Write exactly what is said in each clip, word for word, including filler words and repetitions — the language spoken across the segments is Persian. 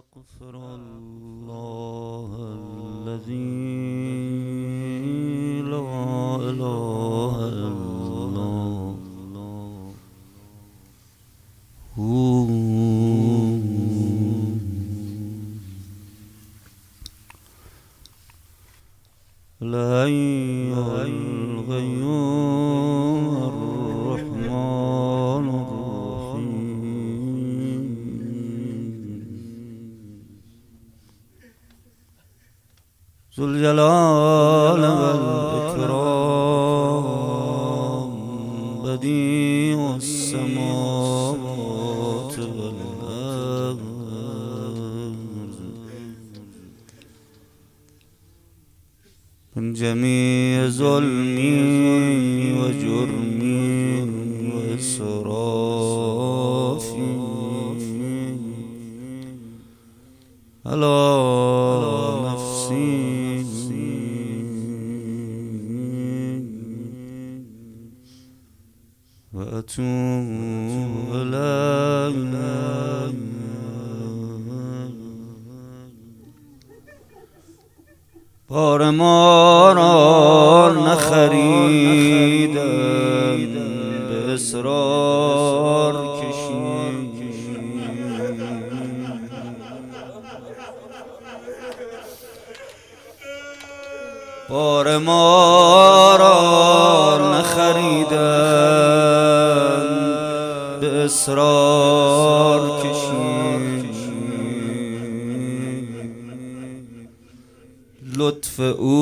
أستغفر الله الذي لا إله إلا هو الحي القيوم الرحمن الرحيم ذو الجلال والإكرام بديع السماوات والأرض من جميع ظلمي وجرمي وإسرافي على نفسي وأتوب إليك بار ما را نخریدم به اصرار کشید بار ما را نخریدم به اصرار کشید لطف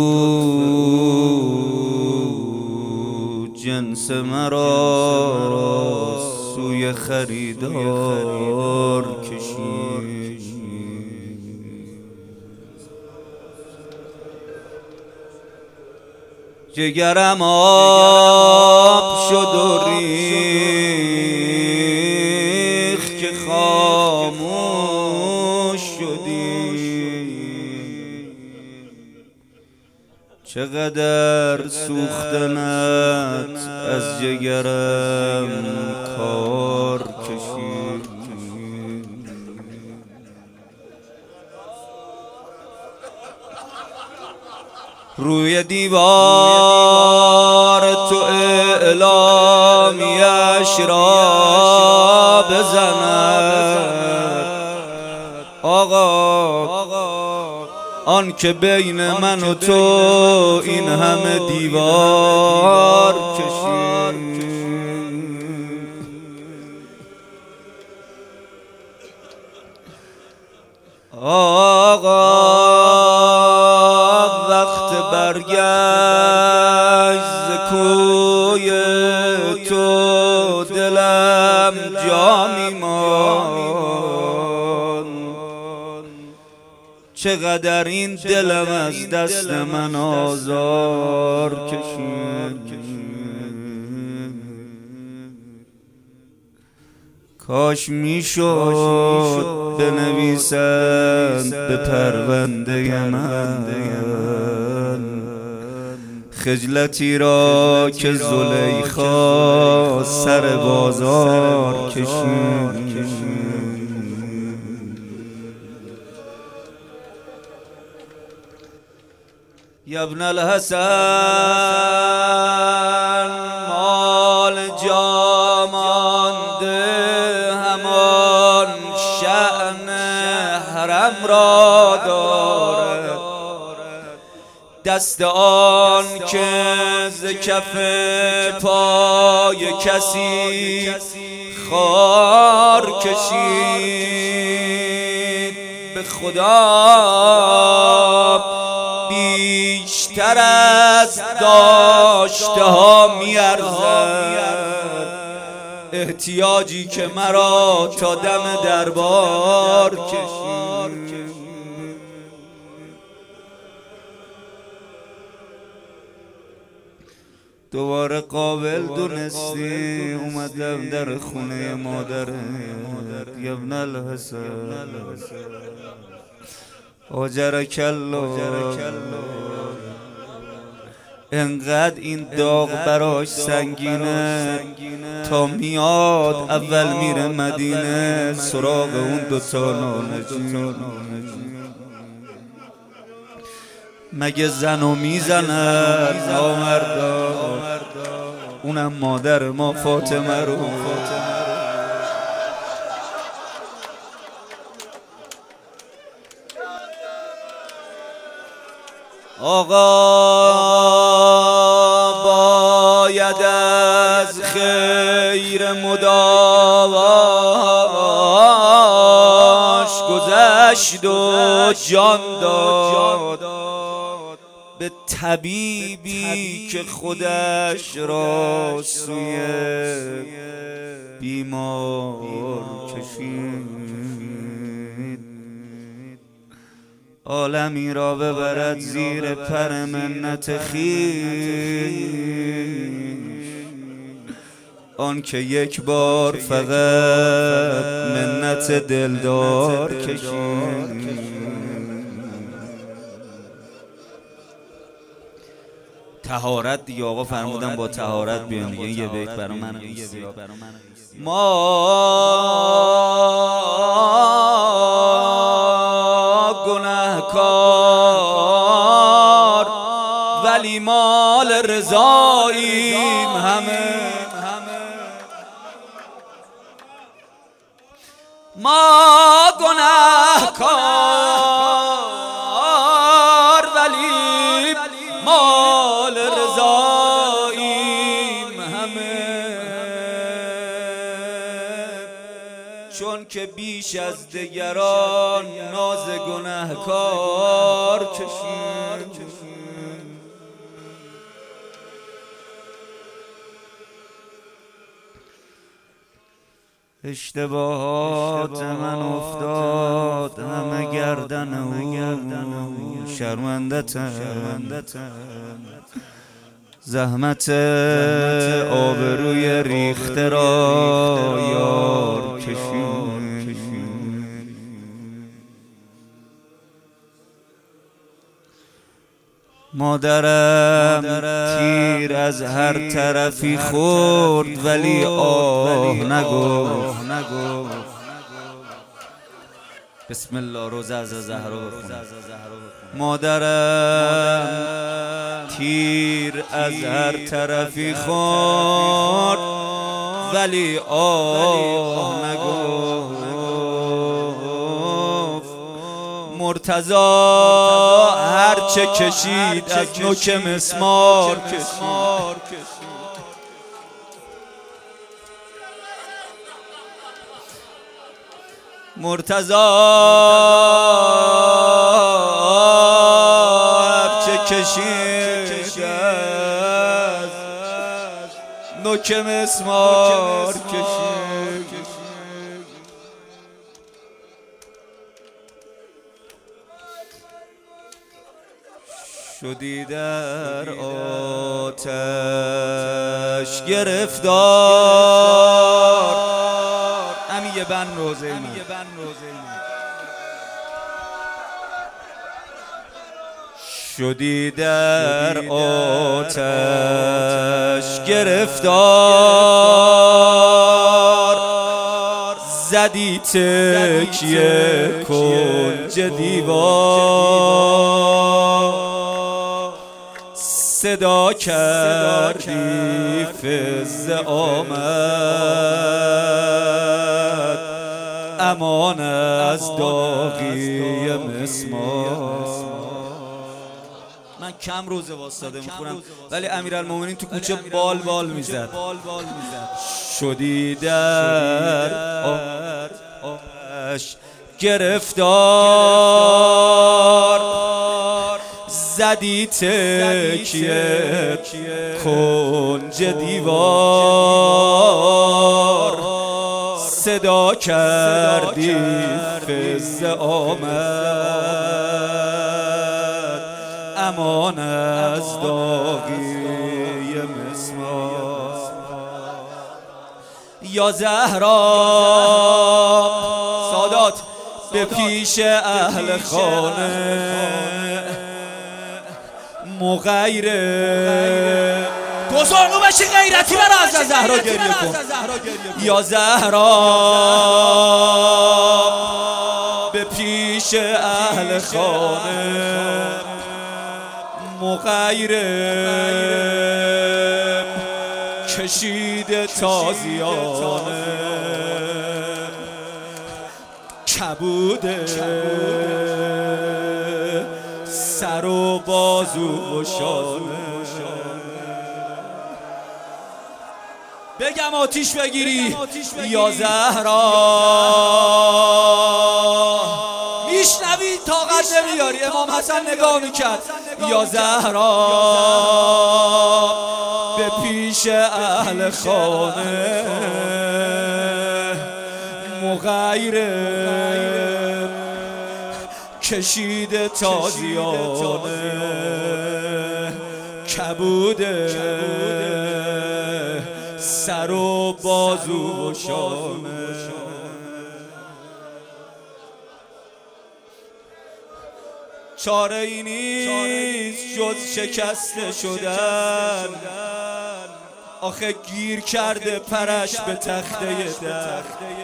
او جنس مرا سوی خریدار کشید جگرم آب شد و ریخ که خاموش شدی چقدر سوختنت از جگرم کار کشید روی دیوار تو اعلامیش را بزند آقا آن که بین من و تو این همه دیوار کشید آقا وقت برگشت ز کوی تو دلم جا می‌ماند چقدر این دلم از دست من آزار کشید کاش میشد بنویسند به پرونده من خجلتی را که زلیخا سر بازار کشید یا ابن الحسن مال جا مانده همان شأن حرم را دارد دست آن که ز کف پای کسی خار کشید به خدا بیشتر از داشته ها میارزد احتیاجی که مرا تا دم دربار کشید دوباره قابل دونستی اومدم در خونه مادر یا ابن الحسن آجرک الله انقدر این داغ براش سنگینه تا میاد اول میره مدینه سراغ اون دوتا نانجین. مگه زنو میزنن نامردا، اونم مادر ما فاطمه رو. آقا باید از خیر مداواش گذشت و جان داد به طبیبی که خودش را سوی بیمار کشید. عالمی را ببرد زیر پر منت خویش، آن که یک بار فقط منت دلدار کشید. طهارت دیگه آقا فرمودن با طهارت بیان دیگه. این یه بیت برای من. ما گناهکار ولی مال رضاییم همه. ما گناهکار ولی مال رضاییم همه، چون که بیش از دیگران ناز گناهکار کشیم. اشتباهات من افتاد همه گردن او، شرمندتم زحمت آبروی ریخته را یار کشید. مادرم تیر از هر طرفی خورد ولی آه نگفت. بسم الله روزه از زهرا بخون. مادرم تیر از هر طرفی خورد ولی آه نگفت. مرتضی هرچه کشید از نوک مسمار کشید. مرتضی هرچه کشید از نوک مسمار کشید. شدی در آتش گرفتار. همین یه بند روزه من. شدی در آتش گرفتار، زدی تکیه کنج دیوار، صدا کردی فز آمد امان از داغی مسمار. من کم روزه واسطاده میخونم ولی امیرالمومنین تو کوچه بال بال میزد. شدی در آتش گرفتار، زدی تکیه کنج دیوار، صدا کردی فز آمد امان از داغی مسمار. یا زهرا سادات به پیش اهل خانه مغیره گزارنو بشی غیرتی برا از زهرا گریه کن یا زهرا به پیش اهل خانه مغیره کشیده تازیانه کبوده سر و بازو و شانه بگم آتیش بگیری یا زهرا میشنوی طاقت نمیاری امام حسن نگاه میکرد یا زهرا به پیش اهل خانه مغیره کشیده تازیانه کبوده سر و بازو و شانه چاره ای نیست جز شکسته شدن آخه گیر کرده پرش به تخته در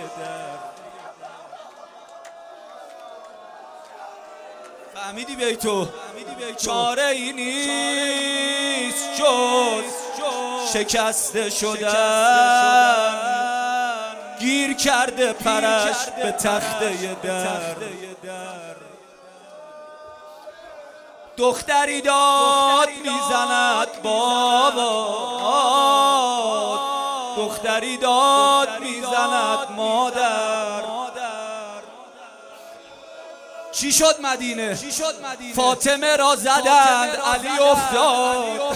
فهمیدی بیتو چاره ای نیست جز شکسته شدن گیر کرده پرش به تخته در دختری داد میزند بابا دختری داد میزند مادر چی شد مدینه فاطمه را زدند علی افتاد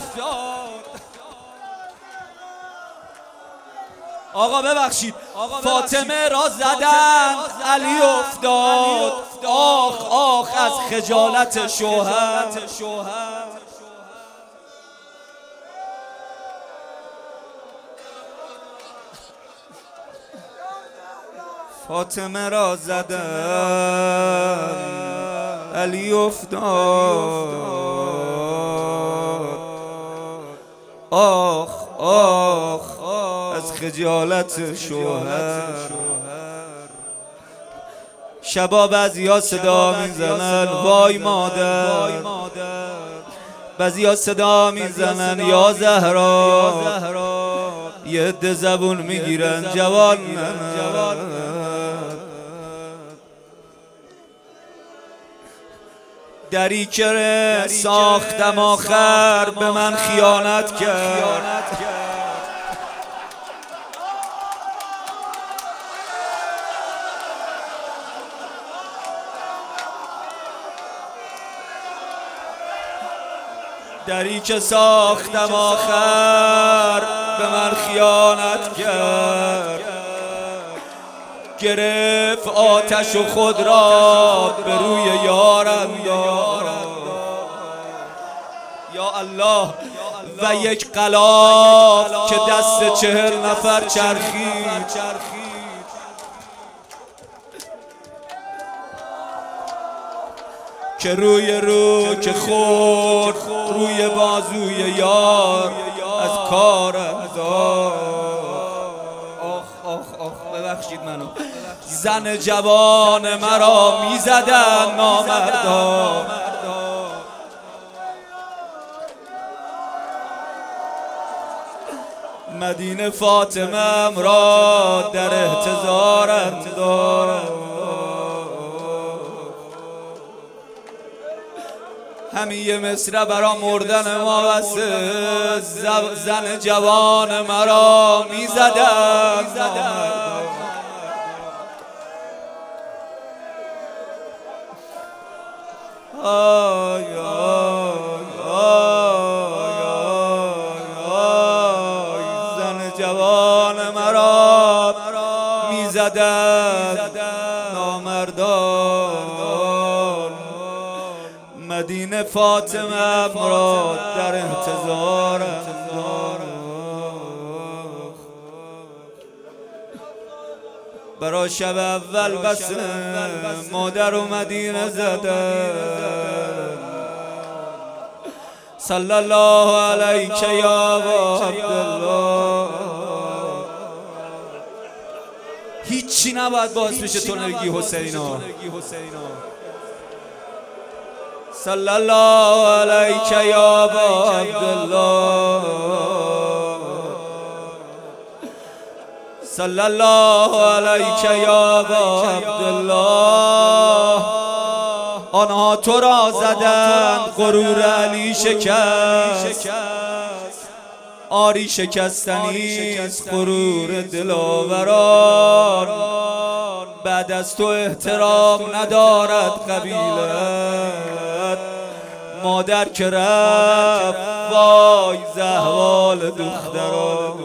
آقا ببخشید فاطمه را زدند علی افتاد آخ آخ از خجالت شوهر فاطمه را زدند علی افتاد آخ آخ از خجالت شوهر شبا بعضیا صدا میزنن وای مادر بعضیا صدا میزنن یا زهرا یه عده زبون میگیرن جوان دری که ساختم آخر به من خیانت کرد دری که ساختم آخر به من خیانت کرد گرفت آتش و خود را به روی یارم یا الله و یک غلاف که دست چهل نفر چرخید که روی رو که خورد روی بازوی یار از کارم داد آخ آخ آخ ببخشید منو زن جوان مرا میزدن نامردا مدینه فاطمه را در احتضارم داد همین یه مصرع برا مردن ما بسته زن جوان مرا میزدن آی آی آی زن جوان مرا میزدن نامردان مدینه فاطمه مرا در انتظارم برا شب اول بس مادر و مدینه زدن صلی الله علیک یا عبدالله. هیچی نباید باعث بشه تو نگی حسینا. صلی الله علیک یا عبدالله. صلی الله علیک یا عبدالله. آنها تو را زدند غرور علی شکست، آری شکستنیست غرور دلاوران. بعد از تو احترام ندارد قبیلت، مادر که رفت وای زهوال دختران.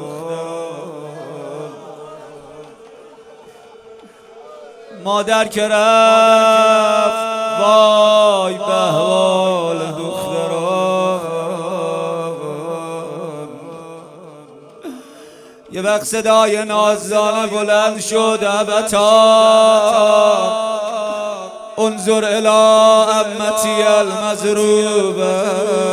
مادر که رفت وای بهوال دختران. یه وقت صدای نازدانه بلند شد ابتا انظر الی امتی المضروبه.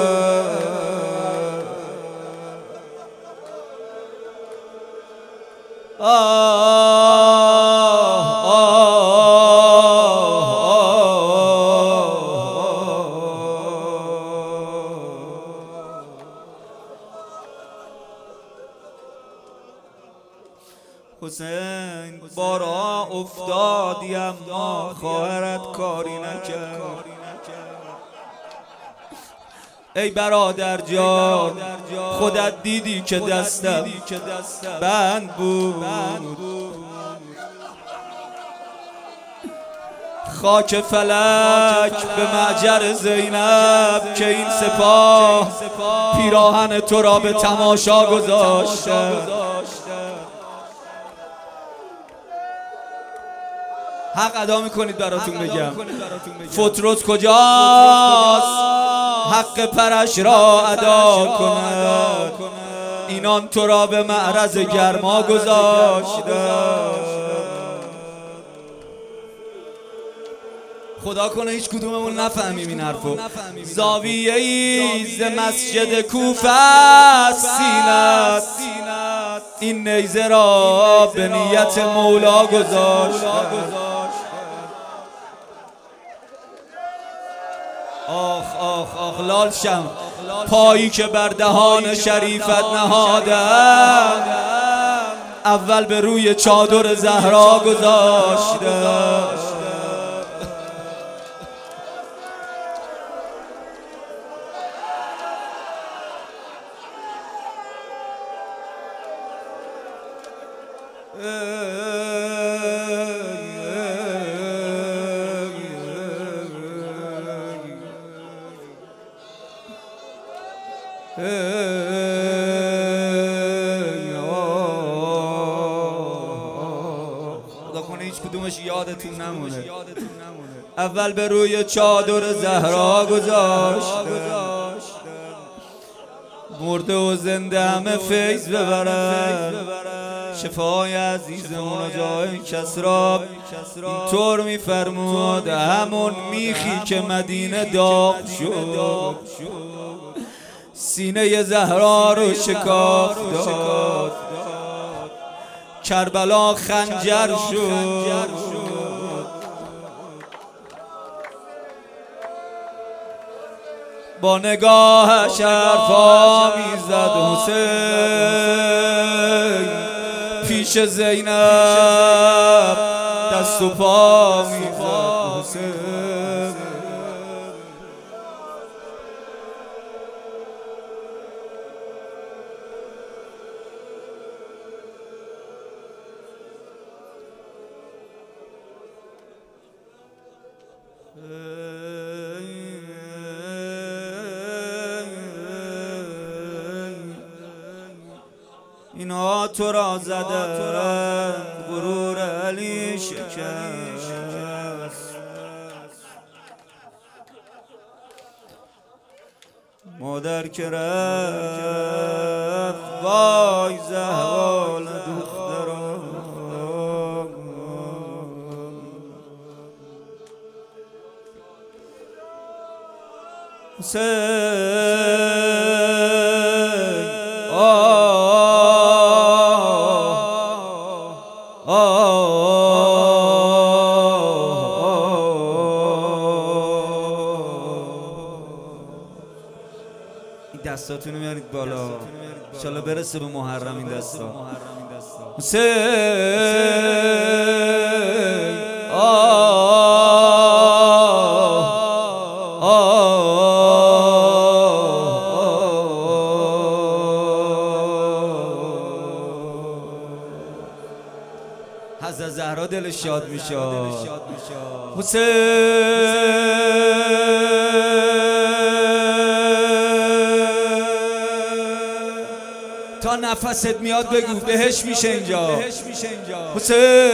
حسین بارا افتادی اما خواهرت کاری نکرد. ای برادر جان خودت دیدی که دستم بند بود. خاک فلک به معجر زینب که این سپاه پیراهن تو را به تماشا گذاشته. حق ادا میکنید براتون بگم فتروس کجاست حق پرش را ادا کند. اینان تو را به معرض گرما گذاشته. خدا کنه هیچ کدوممون نفهمیم این حرفو. زاویه ای ز مسجد کوفه است سینت، این نیزه را به نیت مولا گذاشت. آخ آخ آخ لال شم پایی که بر دهان شریفت نهادم اول به روی چادر زهرا گذاشته. خدا کنه هیچ کدومش یادتون نمونه. اول به روی چادر زهرا گذاشته، مرده و زنده همه فیض ببرن. شفای عزیزمون و جای کسرا اینطور میفرمود همون میخی که مدینه داغ شد سینه زهرا رو شکاف داد. کربلا خنجر شد، با نگاهش حرفا میزد حسین. پیش زینب دست و پا میزد حسین. اینا تو را زدن غرور علی شکست. مادر که رفت وای زهوال دختران. حسین دستاتونو میارید بالا، انشالله برسه به محرم این دستا. حسین حضرت زهرا دلش شاد میشه. حسین تا نفست میاد بگو بهش میشه اینجا. حسین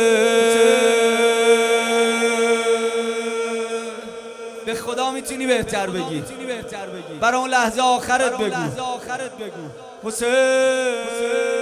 به خدا میتونی بهتر بگی، برای اون لحظه آخرت بگو. حسین